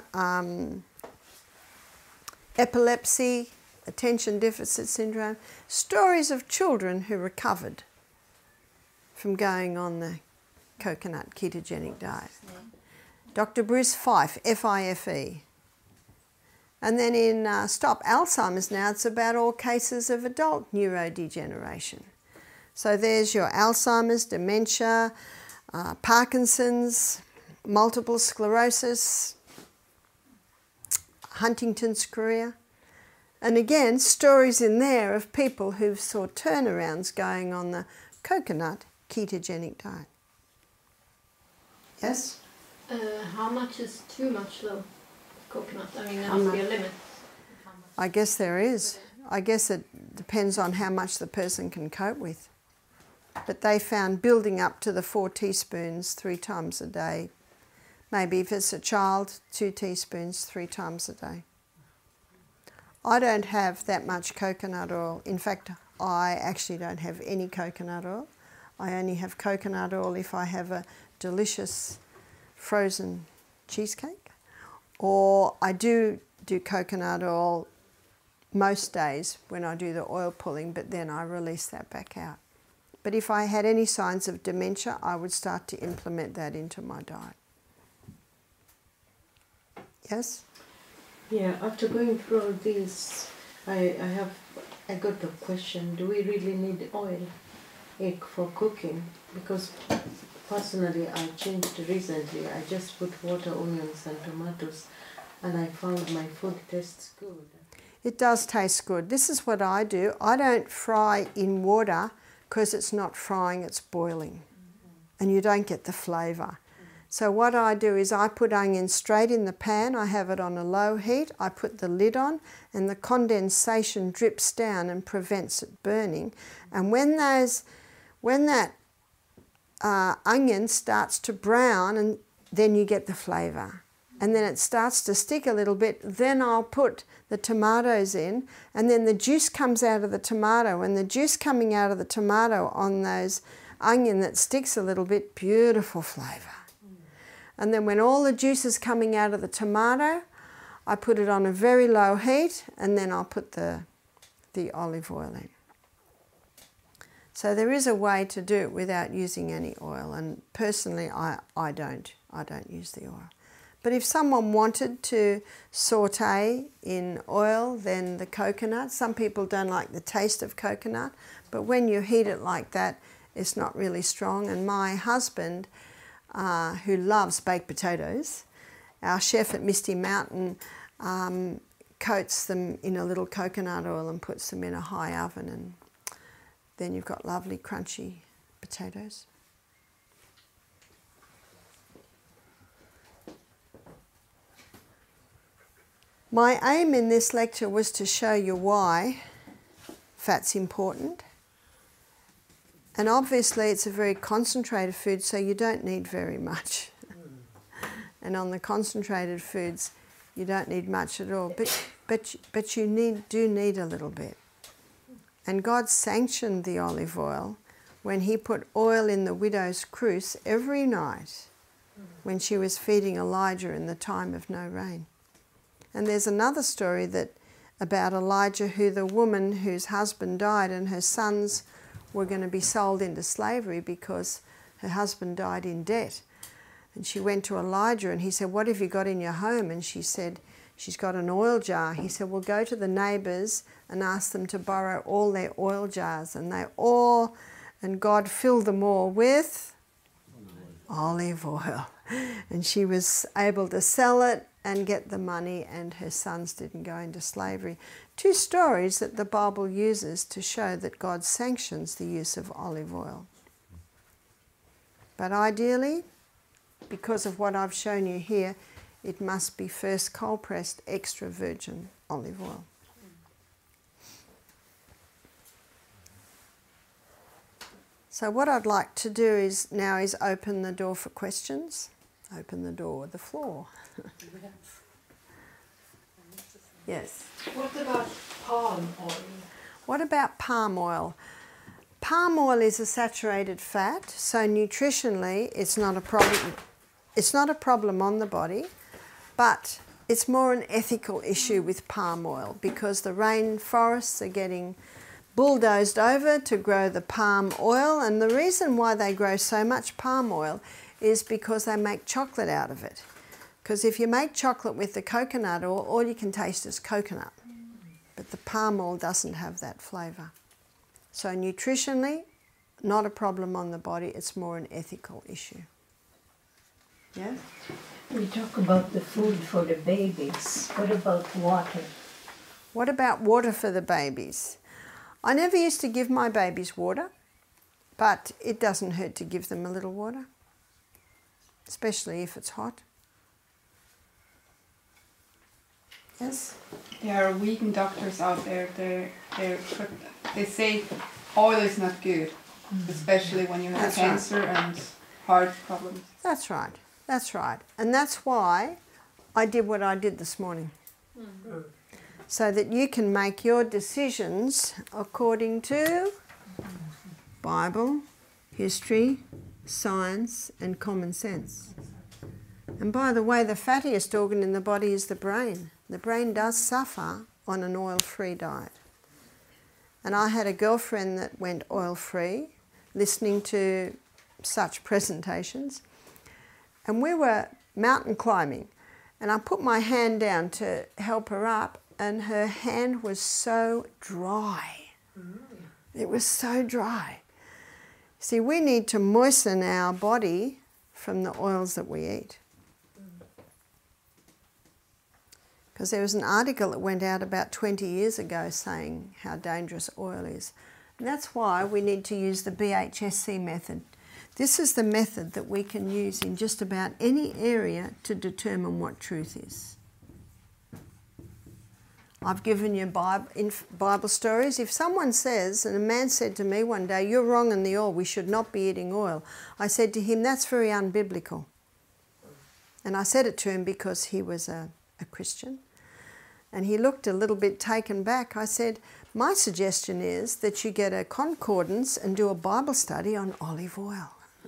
epilepsy, attention deficit syndrome, stories of children who recovered from going on the coconut ketogenic diet. Dr. Bruce Fife, F-I-F-E. And then in Stop Alzheimer's Now, it's about all cases of adult neurodegeneration. So there's your Alzheimer's, dementia, Parkinson's, multiple sclerosis, Huntington's chorea. And again, stories in there of people who saw turnarounds going on the coconut ketogenic diet. Yes? How much is too much though? Coconut. I mean, there must be a limit. I guess there is. I guess it depends on how much the person can cope with. But they found building up to the 4 teaspoons 3 times a day. Maybe if it's a child, 2 teaspoons 3 times a day. I don't have that much coconut oil. In fact, I actually don't have any coconut oil. I only have coconut oil if I have a delicious frozen cheesecake. Or I do coconut oil most days when I do the oil pulling, but then I release that back out. But if I had any signs of dementia, I would start to implement that into my diet. Yes? Yeah, after going through all this, I got the question, do we really need oil egg for cooking? Because personally I changed recently. I just put water, onions and tomatoes and I found my food tastes good. It does taste good. This is what I do. I don't fry in water because it's not frying, it's boiling. And you don't get the flavour. So what I do is I put onions straight in the pan. I have it on a low heat. I put the lid on and the condensation drips down and prevents it burning. And when that onion starts to brown, and then you get the flavour. And then it starts to stick a little bit, then I'll put the tomatoes in, and then the juice comes out of the tomato. And the juice coming out of the tomato on those onion that sticks a little bit, beautiful flavour. And then when all the juice is coming out of the tomato, I put it on a very low heat, and then I'll put the olive oil in. So there is a way to do it without using any oil, and personally I don't use the oil. But if someone wanted to saute in oil, then the coconut, some people don't like the taste of coconut, but when you heat it like that, it's not really strong. And my husband, who loves baked potatoes, our chef at Misty Mountain coats them in a little coconut oil and puts them in a high oven, and then you've got lovely crunchy potatoes. My aim in this lecture was to show you why fat's important. And obviously it's a very concentrated food, so you don't need very much. And on the concentrated foods, you don't need much at all. But you do need a little bit. And God sanctioned the olive oil when he put oil in the widow's cruse every night when she was feeding Elijah in the time of no rain. And there's another story about Elijah, the woman whose husband died and her sons were going to be sold into slavery because her husband died in debt. And she went to Elijah and he said, "What have you got in your home?" And she said, "She's got an oil jar." He said, "Well, go to the neighbours and ask them to borrow all their oil jars." And God filled them all with olive oil. And she was able to sell it and get the money, and her sons didn't go into slavery. 2 stories that the Bible uses to show that God sanctions the use of olive oil. But ideally, because of what I've shown you here, it must be first cold pressed extra virgin olive oil. So what I'd like to do is now is open the door for questions. Open the door, the floor. Yes. What about palm oil? What about palm oil? Palm oil is a saturated fat, so nutritionally it's not a problem. It's not a problem on the body, but it's more an ethical issue with palm oil because the rainforests are getting bulldozed over to grow the palm oil, and the reason why they grow so much palm oil is because they make chocolate out of it. Because if you make chocolate with the coconut oil, all you can taste is coconut. But the palm oil doesn't have that flavour. So nutritionally, not a problem on the body, it's more an ethical issue. Yeah? We talk about the food for the babies. What about water? What about water for the babies? I never used to give my babies water, but it doesn't hurt to give them a little water, especially if it's hot. Yes? There are vegan doctors out there. They say oil is not good, especially when you have That's right. cancer and heart problems. That's right. That's right. And that's why I did what I did this morning. So that you can make your decisions according to Bible, history, science, and common sense. And by the way, the fattiest organ in the body is the brain. The brain does suffer on an oil-free diet. And I had a girlfriend that went oil-free, listening to such presentations. And we were mountain climbing. And I put my hand down to help her up, and her hand was so dry. It was so dry. See, we need to moisten our body from the oils that we eat. Because there was an article that went out about 20 years ago saying how dangerous oil is. And that's why we need to use the BHSC method. This is the method that we can use in just about any area to determine what truth is. I've given you Bible stories. If someone says, and a man said to me one day, "You're wrong in the oil, we should not be eating oil," I said to him, "That's very unbiblical." And I said it to him because he was a Christian. And he looked a little bit taken back. I said, "My suggestion is that you get a concordance and do a Bible study on olive oil."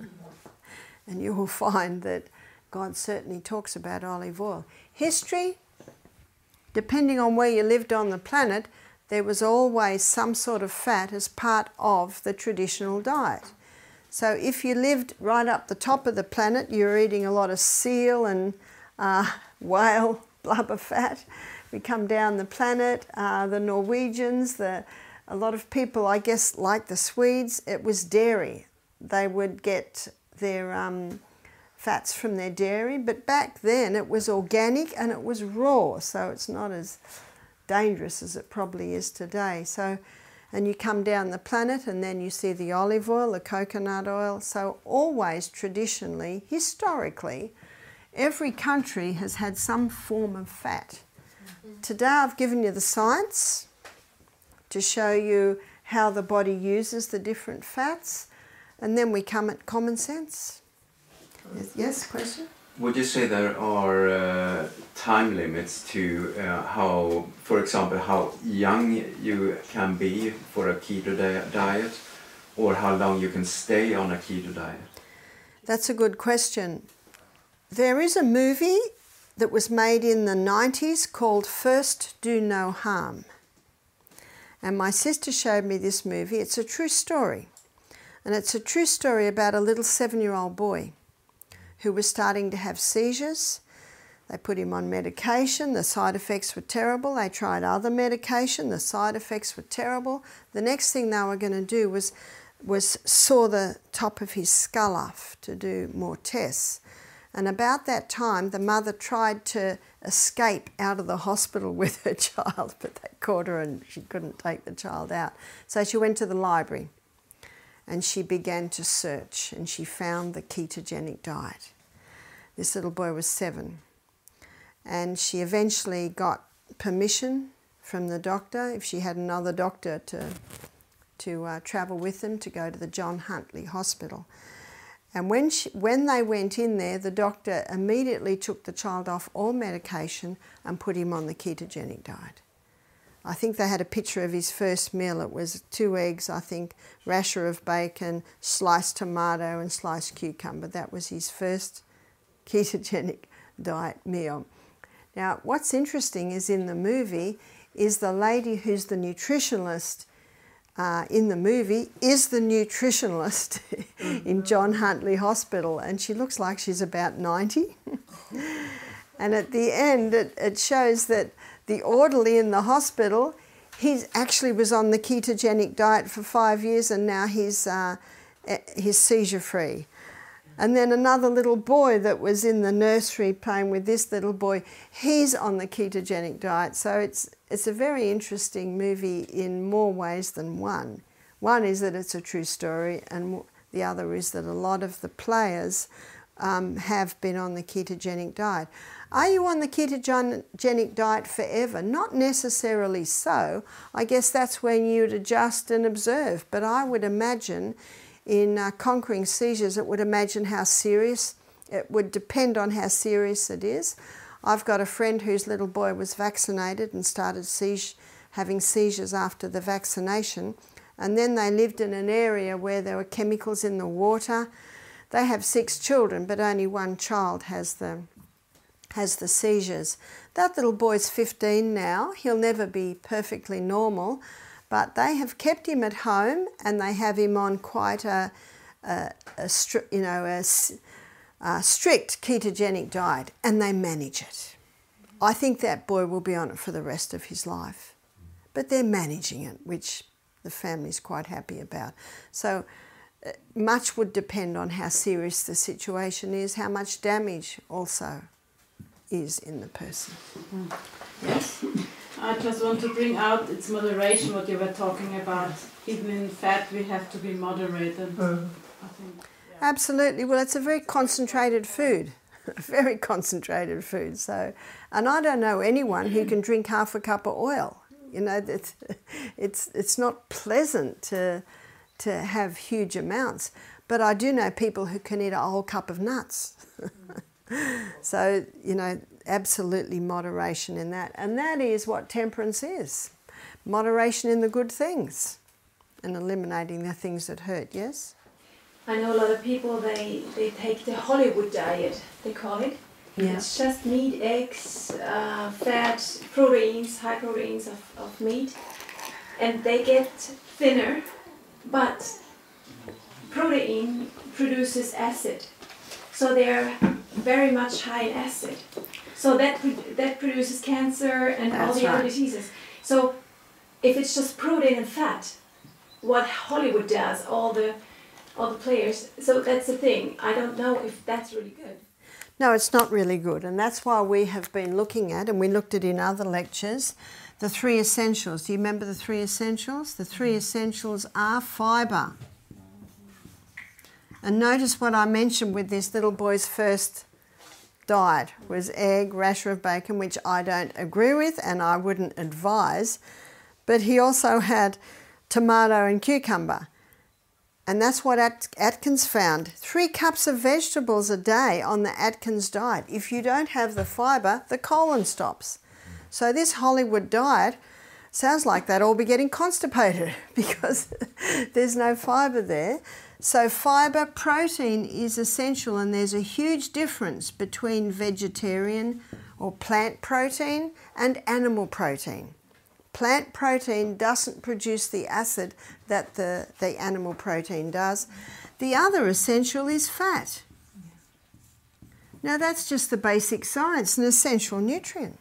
And you will find that God certainly talks about olive oil. History, depending on where you lived on the planet, there was always some sort of fat as part of the traditional diet. So if you lived right up the top of the planet, you were eating a lot of seal and whale blubber fat. We come down the planet, the Norwegians, a lot of people, I guess, like the Swedes, it was dairy. They would get their fats from their dairy, but back then it was organic and it was raw, so it's not as dangerous as it probably is today. So, and you come down the planet and then you see the olive oil, the coconut oil. So always traditionally, historically, every country has had some form of fat. Today I've given you the science to show you how the body uses the different fats, and then we come at common sense. Yes, question? Would you say there are time limits to how, for example, how young you can be for a keto diet, or how long you can stay on a keto diet? That's a good question. There is a movie that was made in the 90s called First Do No Harm. And my sister showed me this movie. It's a true story. And it's a true story about a little 7-year-old boy who was starting to have seizures. They put him on medication. The side effects were terrible. They tried other medication. The side effects were terrible. The next thing they were going to do was saw the top of his skull off to do more tests. And about that time, the mother tried to escape out of the hospital with her child, but they caught her and she couldn't take the child out. So she went to the library and she began to search, and she found the ketogenic diet. This little boy was 7. and she eventually got permission from the doctor, if she had another doctor, to travel with them to go to the John Huntley Hospital. And when they went in there, the doctor immediately took the child off all medication and put him on the ketogenic diet. I think they had a picture of his first meal. It was 2 eggs, I think, rasher of bacon, sliced tomato and sliced cucumber. That was his first ketogenic diet meal. Now, what's interesting is in the movie is the lady who's the nutritionalist in the movie is the nutritionalist in John Huntley Hospital, and she looks like she's about 90. And at the end, it shows that the orderly in the hospital, he actually was on the ketogenic diet for 5 years, and now he's seizure-free. And then another little boy that was in the nursery playing with this little boy, he's on the ketogenic diet. So it's a very interesting movie in more ways than one. One is that it's a true story, and the other is that a lot of the players have been on the ketogenic diet. Are you on the ketogenic diet forever? Not necessarily so. I guess that's when you'd adjust and observe. But I would imagine in conquering seizures, it would imagine how serious, it would depend on how serious it is. I've got a friend whose little boy was vaccinated and started having seizures after the vaccination, and then they lived in an area where there were chemicals in the water. They have 6 children, but only 1 child has the seizures. That little boy's 15 now. He'll never be perfectly normal, but they have kept him at home, and they have him on quite a strict ketogenic diet, and they manage it. I think that boy will be on it for the rest of his life, but they're managing it, which the family's quite happy about. So much would depend on how serious the situation is, how much damage also is in the person. Yes. I just want to bring out its moderation, what you were talking about. Even in fat, we have to be moderate. And I think, yeah. Absolutely. Well, it's a very concentrated food, very concentrated food. So, and I don't know anyone who can drink half a cup of oil. You know, it's not pleasant to have huge amounts. But I do know people who can eat a whole cup of nuts. So, you know, absolutely moderation in that. And that is what temperance is. Moderation in the good things and eliminating the things that hurt, yes? I know a lot of people, they take the Hollywood diet, they call it. Yeah. It's just meat, eggs, fat, proteins, high proteins of meat. And they get thinner, but protein produces acid. So they're very much high in acid. So that produces cancer and all the other diseases. So if it's just protein and fat, what Hollywood does, all the players, so that's the thing. I don't know if that's really good. No, it's not really good, and that's why we have been looking at, and we looked at in other lectures, the 3 essentials. Do you remember the 3 essentials? The 3 essentials are fibre. And notice what I mentioned with this little boy's first diet was egg, rasher of bacon, which I don't agree with and I wouldn't advise. But he also had tomato and cucumber. And that's what Atkins found. 3 cups of vegetables a day on the Atkins diet. If you don't have the fibre, the colon stops. So this Hollywood diet sounds like they'd all be getting constipated because there's no fibre there. So fibre, protein is essential, and there's a huge difference between vegetarian or plant protein and animal protein. Plant protein doesn't produce the acid that the animal protein does. The other essential is fat. Now that's just the basic science, an essential nutrient.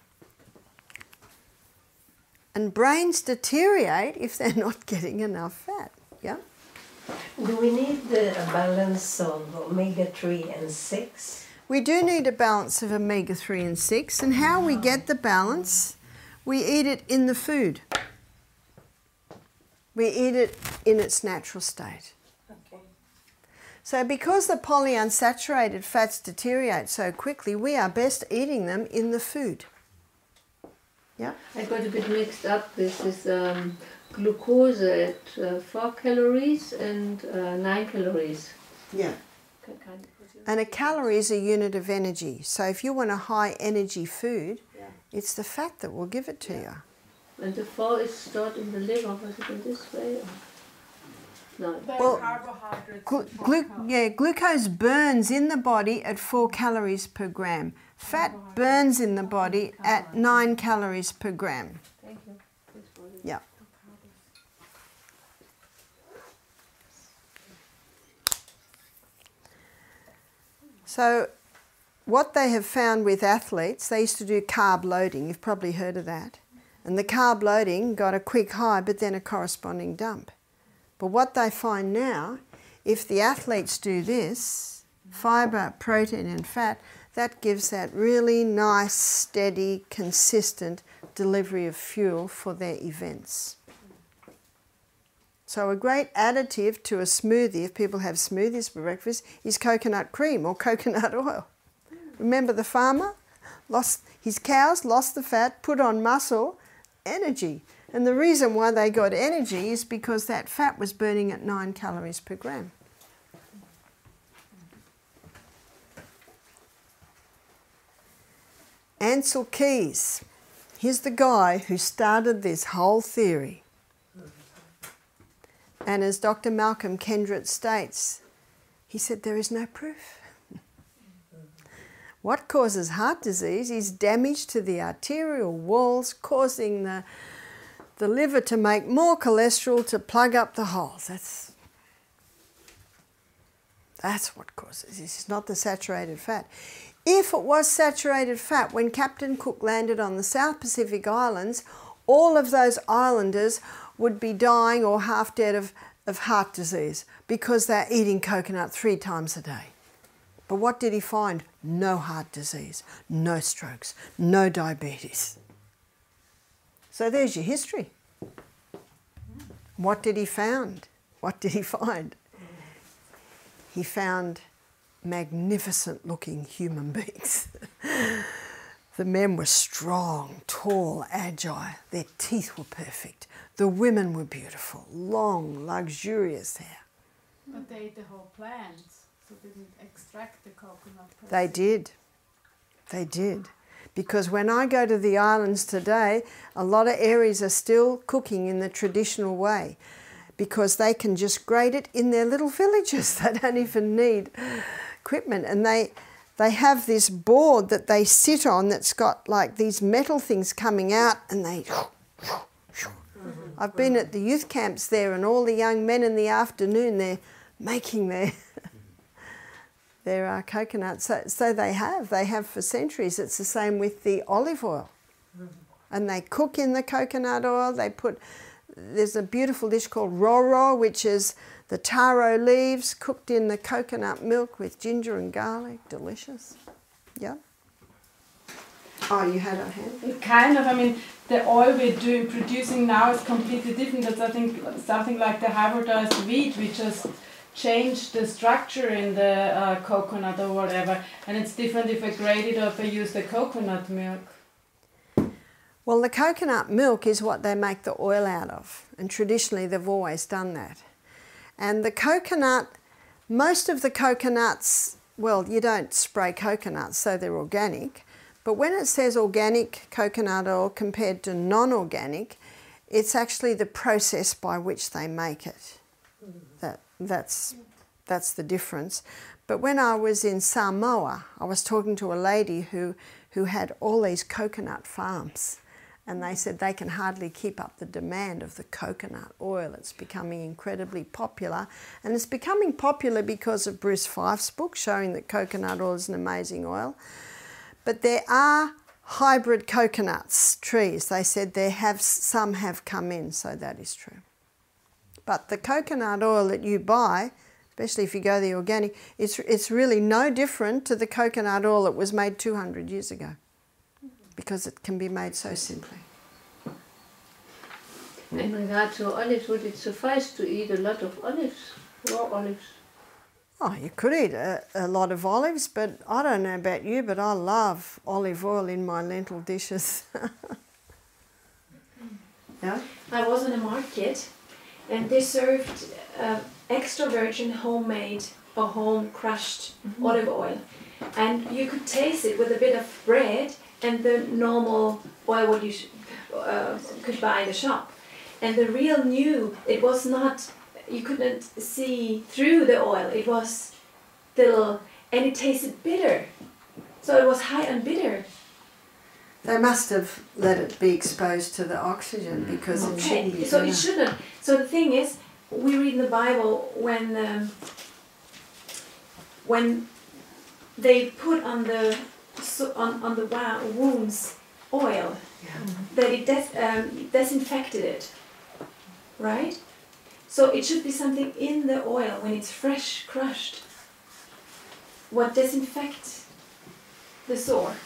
And brains deteriorate if they're not getting enough fat. Yeah? Do we need a balance of omega-3 and 6? We do need a balance of omega-3 and 6, and how we get the balance, we eat it in the food. We eat it in its natural state. Okay. So because the polyunsaturated fats deteriorate so quickly, we are best eating them in the food. Yeah? I got a bit mixed up. This is glucose at 4 calories and 9 calories. Yeah. And a calorie is a unit of energy. So if you want a high energy food, it's the fat that will give it to you. And the 4 is stored in the liver. Was it in this way? Or? No. Well, Carbohydrates. glucose burns in the body at 4 calories per gram. Fat burns in the body at 9 calories per gram. Thank you. Yeah. So what they have found with athletes, they used to do carb loading. You've probably heard of that. And the carb loading got a quick high but then a corresponding dump. But what they find now, if the athletes do this, fibre, protein and fat, that gives that really nice, steady, consistent delivery of fuel for their events. So a great additive to a smoothie, if people have smoothies for breakfast, is coconut cream or coconut oil. Remember the farmer? Lost his cows, lost the fat, put on muscle, energy. And the reason why they got energy is because that fat was burning at 9 calories per gram. Ansel Keys, here's the guy who started this whole theory. And as Dr. Malcolm Kendrick states, he said there is no proof. What causes heart disease is damage to the arterial walls, causing the liver to make more cholesterol to plug up the holes. That's what causes this. It's not the saturated fat. If it was saturated fat, when Captain Cook landed on the South Pacific Islands, all of those islanders would be dying or half dead of heart disease because they're eating coconut 3 times a day. But what did he find? No heart disease, no strokes, no diabetes. So there's your history. What did he find? What did he find? He found magnificent looking human beings. The men were strong, tall, agile. Their teeth were perfect. The women were beautiful, long, luxurious hair. But they ate the whole plant, so they didn't extract the coconut. They did. They did. Because when I go to the islands today, a lot of areas are still cooking in the traditional way because they can just grate it in their little villages. They don't even need equipment. And they have this board that they sit on that's got like these metal things coming out and they... I've been at the youth camps there and all the young men in the afternoon, they're making their coconuts. So they have for centuries. It's the same with the olive oil. And they cook in the coconut oil. There's a beautiful dish called roro, which is the taro leaves cooked in the coconut milk with ginger and garlic. Delicious. Yeah. Oh, you had a hand? Kind of. I mean, the oil we're producing now is completely different. That's, I think, something like the hybridized wheat. We just changed the structure in the coconut or whatever. And it's different if I grate it or if I use the coconut milk. Well, the coconut milk is what they make the oil out of. And traditionally, they've always done that. And the coconut, most of the coconuts, well, you don't spray coconuts, so they're organic. But when it says organic coconut oil compared to non-organic, it's actually the process by which they make it. That's the difference. But when I was in Samoa, I was talking to a lady who had all these coconut farms. And they said they can hardly keep up the demand of the coconut oil. It's becoming incredibly popular. And it's becoming popular because of Bruce Fife's book showing that coconut oil is an amazing oil. But there are hybrid coconuts, trees. They said some have come in, so that is true. But the coconut oil that you buy, especially if you go the organic, it's really no different to the coconut oil that was made 200 years ago because it can be made so simply. In regard to olives, would it suffice to eat a lot of olives, raw olives? Oh, you could eat a lot of olives, but I don't know about you, but I love olive oil in my lentil dishes. Yeah? I was in a market and they served extra virgin homemade or home crushed olive oil. And you could taste it with a bit of bread and the normal oil what you could buy in the shop. And the real new, it was not, you couldn't see through the oil, it was little, and it tasted bitter. So it was high on bitter. They must have let it be exposed to the oxygen because it shouldn't be. So it shouldn't. So the thing is, we read in the Bible when they put on the wounds oil, that it disinfected it, right? So it should be something in the oil when it's fresh crushed. What disinfects the sore?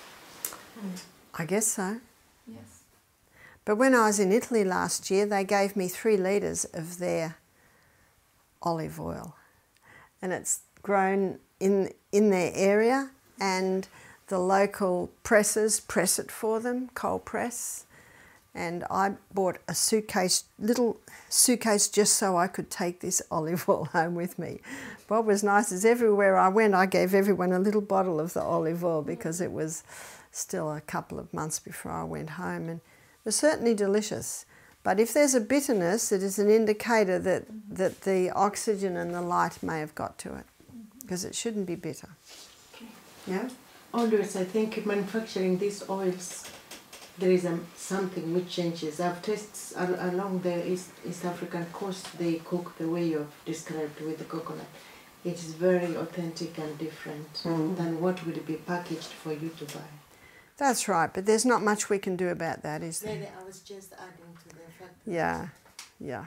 I guess so. Yes. But when I was in Italy last year, they gave me 3 litres of their olive oil. And it's grown in their area, and the local pressers press it for them, cold press. And I bought a little suitcase just so I could take this olive oil home with me. What was nice is everywhere I went, I gave everyone a little bottle of the olive oil because it was still a couple of months before I went home, and it was certainly delicious. But if there's a bitterness, it is an indicator that the oxygen and the light may have got to it, because it shouldn't be bitter. Yeah? Always, I think in manufacturing these oils, there is something which changes. I've tasted along the East African coast, they cook the way you've described with the coconut. It is very authentic and different than what would be packaged for you to buy. That's right, but there's not much we can do about that, is there? Yeah, I was just adding to the fact that Yeah.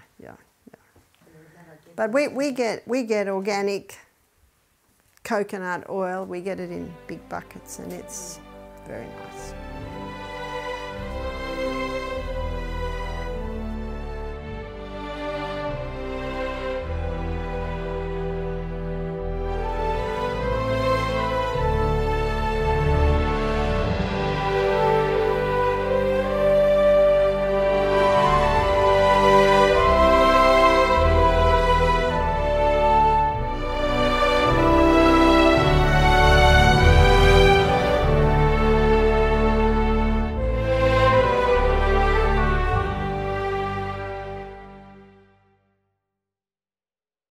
But we get organic coconut oil. We get it in big buckets, and it's very nice.